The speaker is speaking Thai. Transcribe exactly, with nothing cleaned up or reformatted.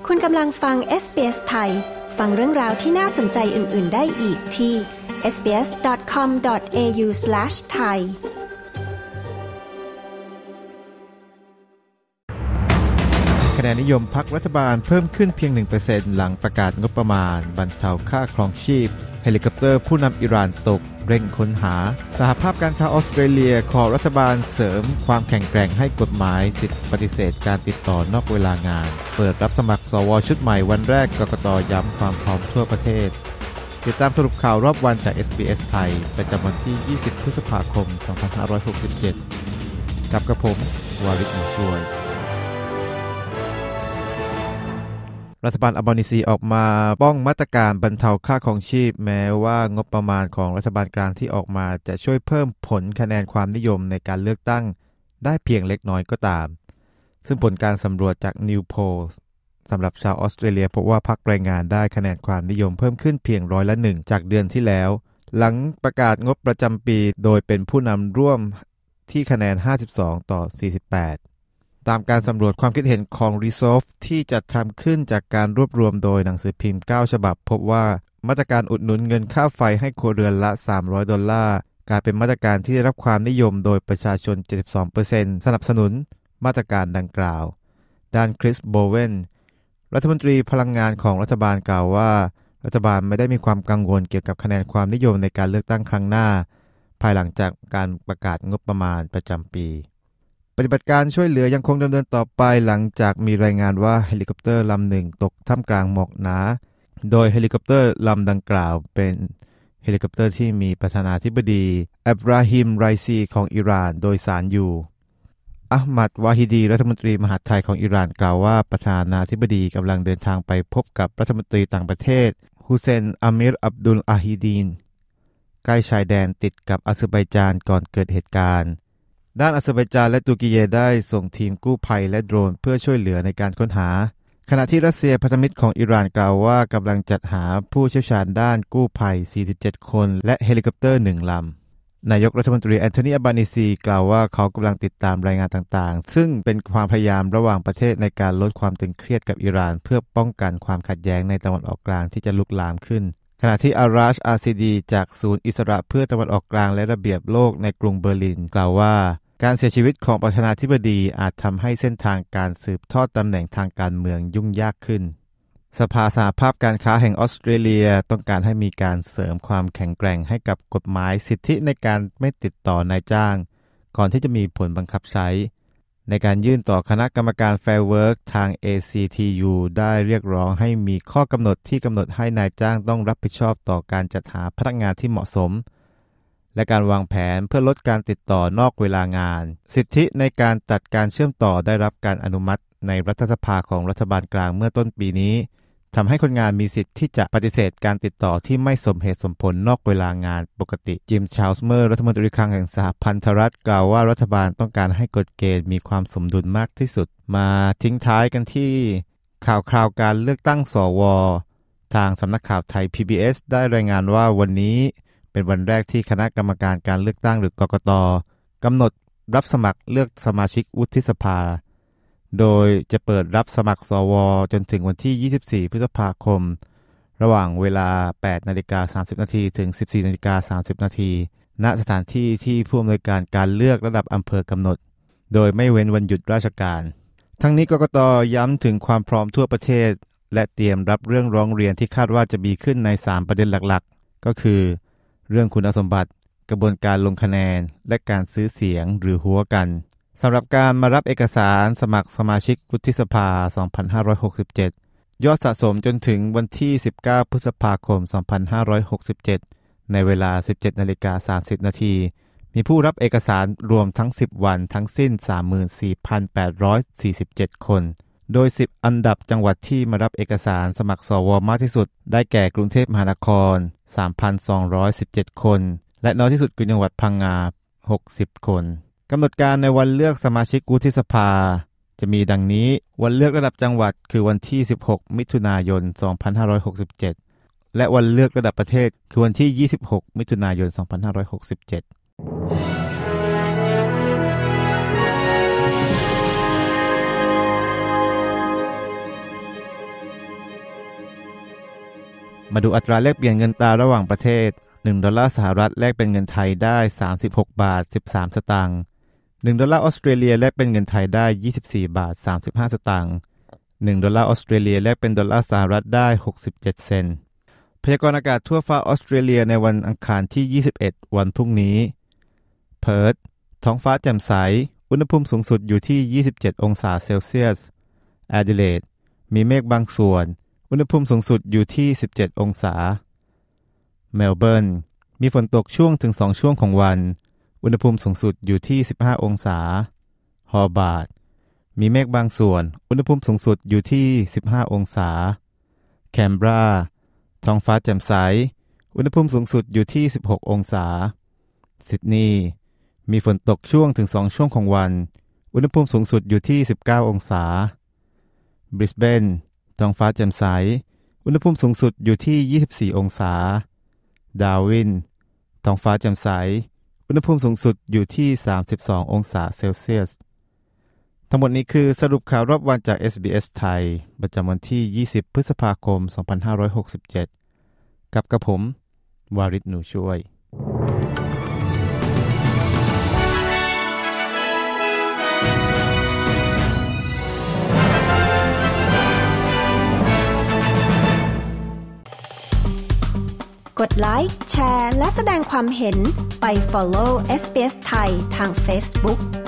คุณกำลังฟัง เอส บี เอส ไทยฟังเรื่องราวที่น่าสนใจอื่นๆได้อีกที่ เอส บี เอส ดอท คอม ดอท เอ ยู สแลช ไทยคะแนนนิยมพรรครัฐบาลเพิ่มขึ้นเพียง หนึ่งเปอร์เซ็นต์ หลังประกาศงบประมาณบรรเทาค่าครองชีพเฮลิคอปเตอร์ผู้นำอิหร่านตกเร่งค้นหาสหภาพการค้าออสเตรเลียขอรัฐบาลเสริมความแข็งแกร่งให้กฎหมายสิทธิปฏิเสธการติดต่อนอกเวลางานเปิดรับสมัครสวชุดใหม่วันแรกกกต.ย้ำความพร้อมทั่วประเทศติดตามสรุปข่าวรอบวันจาก เอส บี เอส ไทยประจำวันที่ ยี่สิบ พฤษภาคม สองพันห้าร้อยหกสิบเจ็ด กับกระผมวาริศ หนูช่วยรัฐบาลอัลบานีซีออกมาป้องมาตรการบรรเทาค่าครองชีพแม้ว่างบประมาณของรัฐบาลกลางที่ออกมาจะช่วยเพิ่มผลคะแนนความนิยมในการเลือกตั้งได้เพียงเล็กน้อยก็ตามซึ่งผลการสำรวจจาก New Polls สำหรับชาวออสเตรเลียพบว่าพรรคแรงงานได้คะแนนความนิยมเพิ่มขึ้นเพียงร้อยละหนึ่งจากเดือนที่แล้วหลังประกาศงบประจำปีโดยเป็นผู้นำร่วมที่คะแนนห้าสิบสองต่อสี่สิบแปดตามการสำรวจความคิดเห็นของ Resolve ที่จัดทำขึ้นจากการรวบรวมโดยหนังสือพิมพ์เก้าฉบับพบว่ามาตรการอุดหนุนเงินค่าไฟให้ครัวเรือนละสามร้อยดอลลาร์กลายเป็นมาตรการที่ได้รับความนิยมโดยประชาชน เจ็ดสิบสองเปอร์เซ็นต์ สนับสนุนมาตรการดังกล่าวด้านคริสโบเวนรัฐมนตรีพลังงานของรัฐบาลกล่าวว่ารัฐบาลไม่ได้มีความกังวลเกี่ยวกับคะแนนความนิยมในการเลือกตั้งครั้งหน้าภายหลังจากการประกาศงบประมาณประจำปีปฏิบัติการช่วยเหลือยังคงดำเนินต่อไปหลังจากมีรายงานว่าเฮลิคอปเตอร์ลำหนึ่งตกท่ามกลางหมอกหนาโดยเฮลิคอปเตอร์ลำดังกล่าวเป็นเฮลิคอปเตอร์ที่มีประธานาธิบดีอับราฮิมไรซีของอิหร่านโดยสารอยู่อะห์มัดวาฮิดีรัฐมนตรีมหาดไทยของอิหร่านกล่าวว่าประธานาธิบดีกำลังเดินทางไปพบกับรัฐมนตรีต่างประเทศฮุเซนอามิรอับดุลอาฮิดีนใกล้ชายแดนติดกับอาเซอร์ไบจานก่อนเกิดเหตุการณ์ด้านอาเซอร์ไบจานและตุรกีได้ส่งทีมกู้ภัยและโดรนเพื่อช่วยเหลือในการค้นหาขณะที่รัสเซียพันธมิตรของอิหร่านกล่าวว่ากำลังจัดหาผู้เชี่ยวชาญด้านกู้ภัยสี่สิบเจ็ดคนและเฮลิคอปเตอร์หนึ่งลำนายกรัฐมนตรีแอนโทนี อัลบานีซีกล่าวว่าเขากำลังติดตามรายงานต่างๆซึ่งเป็นความพยายามระหว่างประเทศในการลดความตึงเครียดกับอิหร่านเพื่อป้องกันความขัดแย้งในตะวันออกกลางที่จะลุกลามขึ้นขณะที่อาราช อาซิดีจากศูนย์อิสระเพื่อตะวันออกกลางและระเบียบโลกในกรุงเบอร์ลินกล่าวว่าการเสียชีวิตของประธานาธิบดีอาจทำให้เส้นทางการสืบทอดตำแหน่งทางการเมืองยุ่งยากขึ้นสภาสหภาพการค้าแห่งออสเตรเลียต้องการให้มีการเสริมความแข็งแกร่งให้กับกฎหมายสิทธิในการไม่ติดต่อนายจ้างก่อนที่จะมีผลบังคับใช้ในการยื่นต่อคณะกรรมการ Fair Work ทาง เอ ซี ที ยู ได้เรียกร้องให้มีข้อกำหนดที่กำหนดให้นายจ้างต้องรับผิดชอบต่อการจัดหาพนักงานที่เหมาะสมและการวางแผนเพื่อลดการติดต่อนอกเวลางานสิทธิในการตัดการเชื่อมต่อได้รับการอนุมัติในรัฐสภาของรัฐบาลกลางเมื่อต้นปีนี้ทำให้คนงานมีสิทธิ์ที่จะปฏิเสธการติดต่อที่ไม่สมเหตุสมผลนอกเวลางานปกติจิม ชาลส์เมอร์รัฐมนตรีคลังแห่งสหพันธรัฐกล่าวว่ารัฐบาลต้องการให้กฎเกณฑ์มีความสมดุลมากที่สุดมาทิ้งท้ายกันที่ข่าวคราวการเลือกตั้งสวทางสำนักข่าวไทย พี บี เอส ได้รายงานว่าวันนี้เป็นวันแรกที่คณะกรรมการการเลือกตั้งหรือกกต.กำหนดรับสมัครเลือกสมาชิกวุฒิสภาโดยจะเปิดรับสมัครสวจนถึงวันที่ยี่สิบสี่พฤษภาคมระหว่างเวลา แปดนาฬิกาสามสิบนาที ถึง สิบสี่นาฬิกาสามสิบนาทีณสถานที่ที่ผู้อำนวยการการเลือกระดับอำเภอกำหนดโดยไม่เว้นวันหยุดราชการทั้งนี้กกต.ย้ำถึงความพร้อมทั่วประเทศและเตรียมรับเรื่องร้องเรียนที่คาดว่าจะมีขึ้นในสามประเด็นหลักๆก็คือเรื่องคุณสมบัติกระบวนการลงคะแนนและการซื้อเสียงหรือหัวกันสำหรับการมารับเอกสารสมัครสมาชิกวุฒิสภา สองพันห้าร้อยหกสิบเจ็ด ยอดสะสมจนถึงวันที่ สิบเก้า พฤษภาคม สองพันห้าร้อยหกสิบเจ็ด ในเวลา สิบเจ็ดนาฬิกาสามสิบนาทีมีผู้รับเอกสารรวมทั้งสิบวันทั้งสิ้น สามหมื่นสี่พันแปดร้อยสี่สิบเจ็ด คนโดยสิบอันดับจังหวัดที่มารับเอกสารสมัครสวมากที่สุดได้แก่กรุงเทพมหานคร สามพันสองร้อยสิบเจ็ด คนและน้อยที่สุดคือจังหวัดพังงาหกสิบคนกำหนดการในวันเลือกสมาชิกวุฒิสภาจะมีดังนี้วันเลือกระดับจังหวัดคือวันที่สิบหกมิถุนายนสองพันห้าร้อยหกสิบเจ็ดและวันเลือกระดับประเทศคือวันที่ยี่สิบหกมิถุนายนสองพันห้าร้อยหกสิบเจ็ดมาดูอัตราแลกเปลี่ยนเงินตราระหว่างประเทศหนึ่งดอลลาร์สหรัฐแลกเป็นเงินไทยได้สามสิบหกบาทสิบสามสตางค์หนึ่งดอลลาร์ออสเตรเลียแลกเป็นเงินไทยได้ยี่สิบสี่บาทสามสิบห้าสตางค์หนึ่งดอลลาร์ออสเตรเลียแลกเป็นดอลลาร์สหรัฐได้หกสิบเจ็ดเซนต์พยากรณ์อากาศทั่วฟ้าออสเตรเลียในวันอังคารที่ยี่สิบเอ็ดวันพรุ่งนี้เพิร์ธท้องฟ้าแจ่มใสอุณหภูมิสูงสุดอยู่ที่ยี่สิบเจ็ดองศาเซลเซียสแอดิเลดมีเมฆบางส่วนอุณหภูมิสูงสุดอยู่ที่สิบเจ็ดองศาเมลเบิร์นมีฝนตกช่วงถึงสองช่วงของวันอุณหภูมิสูงสุดอยู่ที่สิบห้าองศาฮอบาร์ตมีเมฆบางส่วนอุณหภูมิสูงสุดอยู่ที่สิบห้าองศาแคนเบราท้องฟ้าแจ่มใสอุณหภูมิสูงสุดอยู่ที่สิบหกองศาซิดนีย์มีฝนตกช่วงถึงสองช่วงของวันอุณหภูมิสูงสุดอยู่ที่สิบเก้าองศาบริสเบนท้องฟ้าแจ่มใสอุณหภูมิสูงสุดอยู่ที่ยี่สิบสี่องศาดาร์วินท้องฟ้าแจ่มใสอุณหภูมิสูงสุดอยู่ที่สามสิบสององศาเซลเซียสทั้งหมดนี้คือสรุปข่าวรอบวันจาก เอส บี เอส ไทยประจำวันที่ยี่สิบพฤษภาคมสองพันห้าร้อยหกสิบเจ็ดกับกระผมวาริศหนูช่วยกดไลค์แชร์และแสดงความเห็นไป follow เอส บี เอส ไทยทาง Facebook